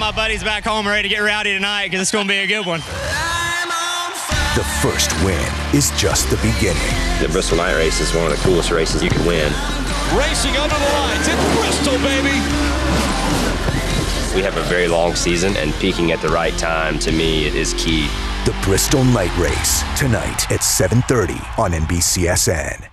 my buddies back home ready to get rowdy tonight because it's going to be a good one. The first win is just the beginning. The Bristol Night Race is one of the coolest races you can win. Racing under the lights in Bristol, baby. We have a very long season, and peaking at the right time, to me, it is key. The Bristol Night Race, tonight at 7:30 on NBCSN.